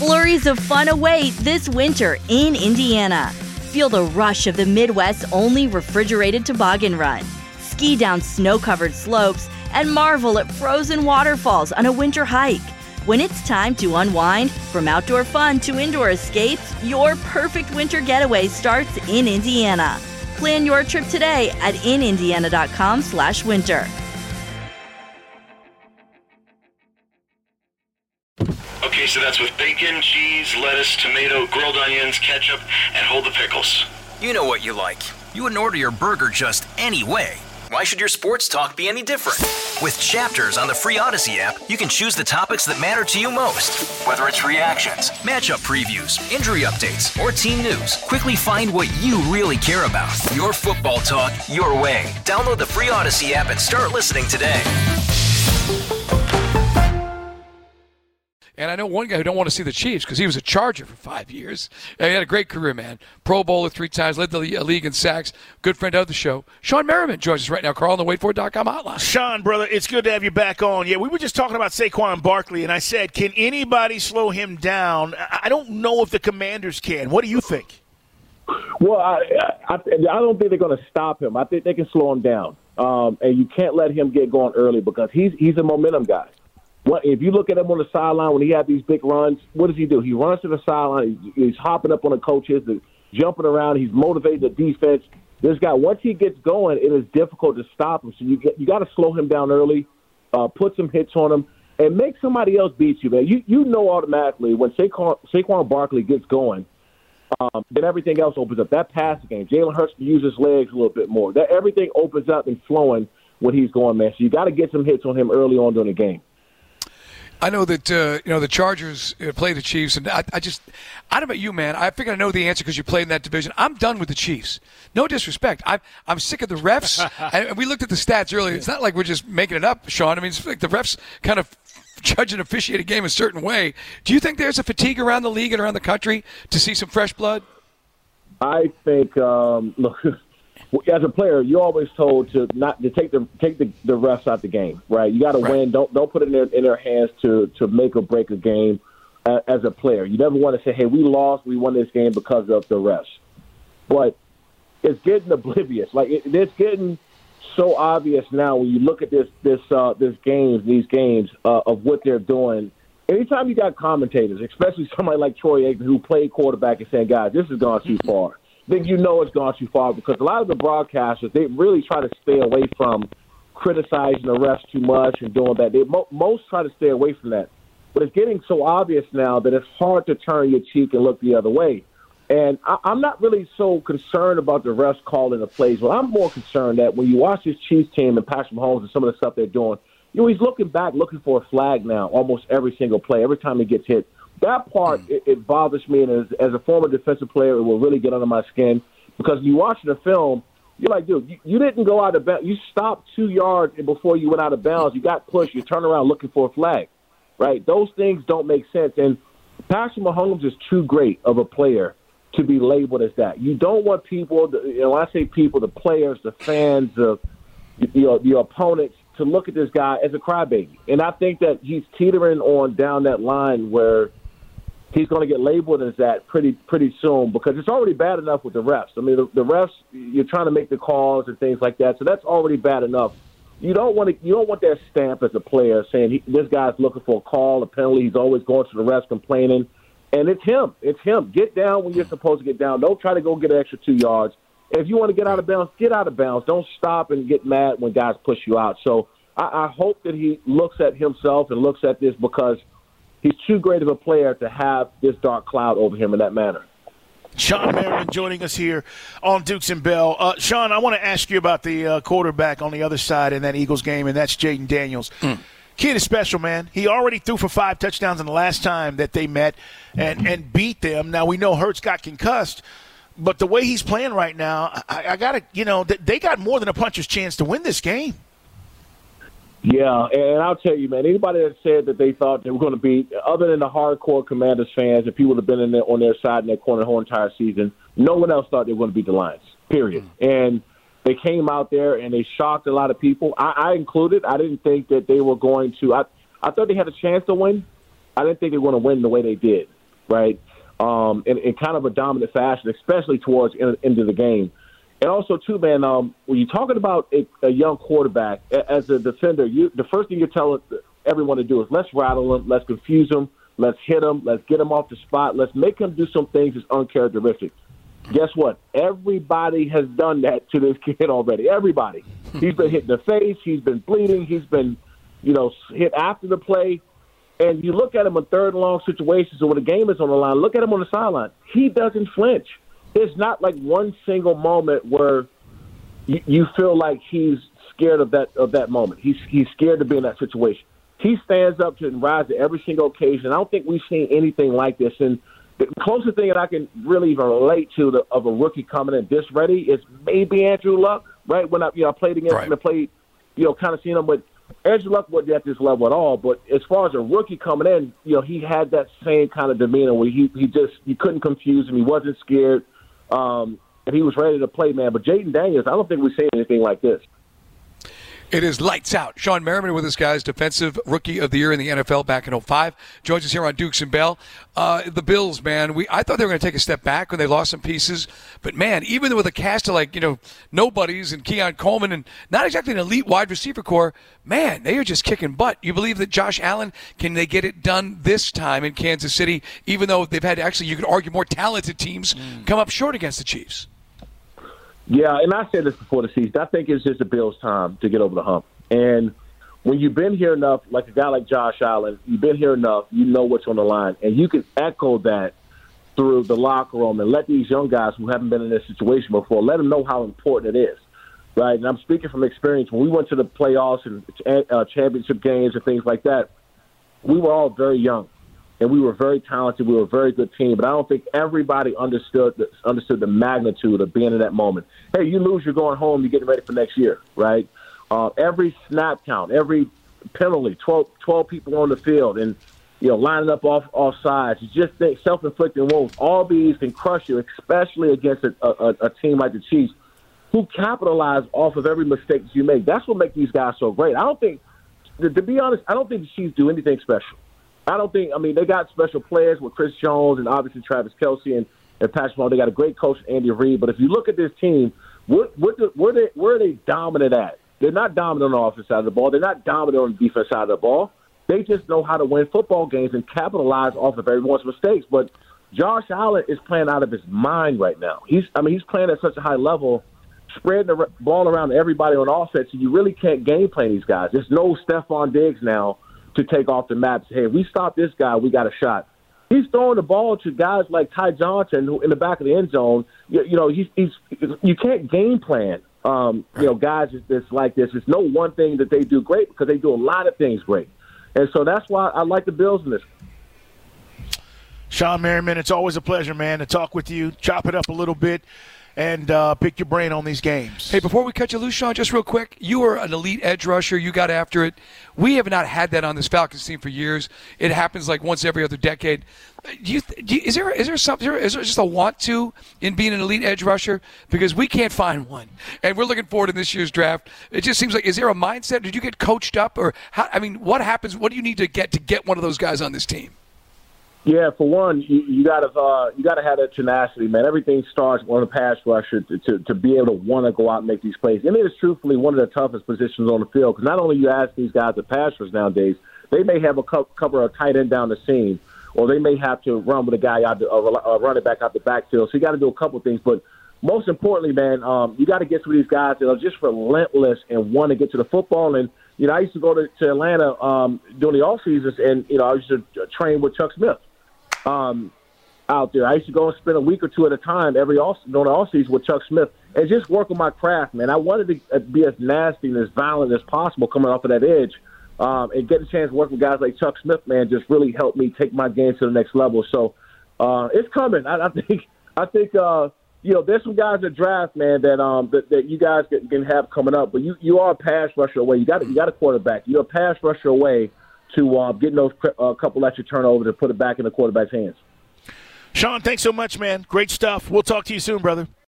Flurries of fun await this winter in Indiana. Feel the rush of the Midwest's only refrigerated toboggan run. Ski down snow-covered slopes and marvel at frozen waterfalls on a winter hike. When it's time to unwind, from outdoor fun to indoor escapes, your perfect winter getaway starts in Indiana. Plan your trip today at inindiana.com/winter. Okay, so that's with bacon, cheese, lettuce, tomato, grilled onions, ketchup, and hold the pickles. You know what you like. You wouldn't order your burger just any way. Why should your sports talk be any different? With Chapters on the free Odyssey app, you can choose the topics that matter to you most. Whether it's reactions, matchup previews, injury updates, or team news, quickly find what you really care about. Your football talk, your way. Download the free Odyssey app and start listening today. And I know one guy who don't want to see the Chiefs because he was a Charger for 5 years. And he had a great career, man. Pro Bowler 3 times, led the league in sacks. Good friend of the show. Sean Merriman joins us right now, Carl, on the waitfor.com hotline. Sean, brother, it's good to have you back on. Yeah, we were just talking about Saquon Barkley, and I said, can anybody slow him down? I don't know if the Commanders can. What do you think? Well, I don't think they're going to stop him. I think they can slow him down. And you can't let him get going early because he's a momentum guy. If you look at him on the sideline when he had these big runs, what does he do? He runs to the sideline. He's hopping up on the coaches, jumping around. He's motivating the defense. This guy, once he gets going, it is difficult to stop him. So you got to slow him down early, put some hits on him, and make somebody else beat you, man. You know automatically when Saquon Barkley gets going, then everything else opens up. That passing game, Jalen Hurts can use his legs a little bit more. That everything opens up and flowing when he's going, man. So you got to get some hits on him early on during the game. I know that the Chargers play the Chiefs, and I don't know about you, man. I figure I know the answer because you played in that division. I'm done with the Chiefs. No disrespect. I'm sick of the refs. And we looked at the stats earlier. It's not like we're just making it up, Sean. I mean, it's like the refs kind of judge and officiate a game a certain way. Do you think there's a fatigue around the league and around the country to see some fresh blood? I think, look, as a player, you're always told to take the refs out the game, right? You got to win. Don't put it in their hands to make or break a game as a player. You never want to say, "Hey, we lost. We won this game because of the refs." But it's getting oblivious. Like it's getting so obvious now when you look at these games of what they're doing. Anytime you got commentators, especially somebody like Troy Aikman who played quarterback and saying, "Guys, this has gone too far," then you know it's gone too far because a lot of the broadcasters, they really try to stay away from criticizing the refs too much and doing that. Most try to stay away from that. But it's getting so obvious now that it's hard to turn your cheek and look the other way. And I'm not really so concerned about the refs calling the plays. Well, I'm more concerned that when you watch this Chiefs team and Patrick Mahomes and some of the stuff they're doing, he's looking back, looking for a flag now almost every single play, every time he gets hit. That part, it bothers me, and as a former defensive player, it will really get under my skin because you watch the film, you're like, dude, you didn't go out of bounds. You stopped 2 yards before you went out of bounds. You got pushed. You turn around looking for a flag, right? Those things don't make sense. And Patrick Mahomes is too great of a player to be labeled as that. You don't want people, when I say people, the players, the fans, your opponents, to look at this guy as a crybaby. And I think that he's teetering on down that line where he's going to get labeled as that pretty soon because it's already bad enough with the refs. I mean, the refs, you're trying to make the calls and things like that, so that's already bad enough. You don't want that stamp as a player saying this guy's looking for a call, a penalty. He's always going to the refs complaining, and it's him. It's him. Get down when you're supposed to get down. Don't try to go get an extra 2 yards. And if you want to get out of bounds, get out of bounds. Don't stop and get mad when guys push you out. So I hope that he looks at himself and looks at this because he's too great of a player to have this dark cloud over him in that manner. Sean Merriman joining us here on Dukes and Bell. Sean, I want to ask you about the quarterback on the other side in that Eagles game, and that's Jaden Daniels. Kid is special, man. He already threw for 5 touchdowns in the last time that they met and beat them. Now, we know Hurts got concussed, but the way he's playing right now, I got to, they got more than a puncher's chance to win this game. Yeah, and I'll tell you, man, anybody that said that they thought they were going to beat, other than the hardcore Commanders fans and people that have been in there on their side in their corner the whole entire season, no one else thought they were going to beat the Lions, period. And they came out there and they shocked a lot of people. I included. I didn't think that they were going to. I thought they had a chance to win. I didn't think they were going to win the way they did. right? In kind of a dominant fashion, especially towards the end of the game. And also, too, man, when you're talking about a young quarterback, as a defender, the first thing you're telling everyone to do is let's rattle him, let's confuse him, let's hit him, let's get him off the spot, let's make him do some things that's uncharacteristic. Guess what? Everybody has done that to this kid already. Everybody. He's been hit in the face. He's been bleeding. He's been, hit after the play. And you look at him in third and long situations or when the game is on the line, look at him on the sideline. He doesn't flinch. It's not like one single moment where you feel like he's scared of that moment. He's scared to be in that situation. He stands up and rise to every single occasion. I don't think we've seen anything like this. And the closest thing that I can really even relate to of a rookie coming in this ready is maybe Andrew Luck, right? When I played against him and played, kind of seen him, but Andrew Luck wasn't at this level at all. But as far as a rookie coming in, he had that same kind of demeanor where he couldn't confuse him. He wasn't scared. And he was ready to play, man. But Jayden Daniels, I don't think we've seen anything like this. It is lights out. Shawne Merriman with us, guys, Defensive Rookie of the Year in the NFL back in 2005. Joins us here on Dukes and Bell. The Bills, man, I thought they were going to take a step back when they lost some pieces. But, man, even with a cast of, nobodies and Keon Coleman and not exactly an elite wide receiver core, man, they are just kicking butt. You believe that Josh Allen, can they get it done this time in Kansas City, even though they've had actually, you could argue, more talented teams come up short against the Chiefs? Yeah, and I said this before the season. I think it's just the Bills' time to get over the hump. And when you've been here enough, like a guy like Josh Allen, you've been here enough, you know what's on the line. And you can echo that through the locker room and let these young guys who haven't been in this situation before, let them know how important it is, right? And I'm speaking from experience. When we went to the playoffs and championship games and things like that, we were all very young. And we were very talented. We were a very good team. But I don't think everybody understood the magnitude of being in that moment. Hey, you lose, you're going home, you're getting ready for next year, right? Every snap count, every penalty, 12 people on the field, and lining up off sides. You just think self-inflicted wounds. All these can crush you, especially against a team like the Chiefs, who capitalize off of every mistake that you make. That's what makes these guys so great. To be honest, I don't think the Chiefs do anything special. They got special players with Chris Jones and obviously Travis Kelce and Patrick Mahomes. They got a great coach, Andy Reid. But if you look at this team, where are they dominant at? They're not dominant on the offense side of the ball. They're not dominant on the defense side of the ball. They just know how to win football games and capitalize off of everyone's mistakes. But Josh Allen is playing out of his mind right now. He's playing at such a high level, spreading the ball around to everybody on offense, and you really can't game plan these guys. There's no Stephon Diggs now to take off the map. Hey, if we stop this guy, we got a shot. He's throwing the ball to guys like Ty Johnson, who in the back of the end zone. You can't game plan. Guys that's like this. There's no one thing that they do great because they do a lot of things great, and so that's why I like the Bills in this. Shawne Merriman, it's always a pleasure, man, to talk with you, chop it up a little bit, and pick your brain on these games. Hey, before we cut you loose, Shawne, just real quick, you were an elite edge rusher. You got after it. We have not had that on this Falcons team for years. It happens like once every other decade. Is there just a want to in being an elite edge rusher? Because we can't find one, and we're looking forward to this year's draft. It just seems like, is there a mindset? Did you get coached up, or what happens? What do you need to get one of those guys on this team? Yeah, for one, you gotta have that tenacity, man. Everything starts on a pass rusher to be able to want to go out and make these plays. And it is truthfully one of the toughest positions on the field because not only you ask these guys to pass rush nowadays, they may have a cover a tight end down the seam, or they may have to run with a guy out, run it back out the backfield. So you got to do a couple things, but most importantly, man, you got to get to these guys that are just relentless and want to get to the football. And I used to go to Atlanta during the off seasons, and I used to train with Chuck Smith. Out there. I used to go and spend a week or two at a time during the off season with Chuck Smith and just work on my craft, man. I wanted to be as nasty and as violent as possible coming off of that edge. And getting a chance to work with guys like Chuck Smith, man, just really helped me take my game to the next level. So it's coming. I think there's some guys at draft, man, that you guys can have coming up. But you are a pass rusher away. You got a quarterback. You're a pass rusher away to getting those couple extra turnovers to put it back in the quarterback's hands. Shawne, thanks so much, man. Great stuff. We'll talk to you soon, brother.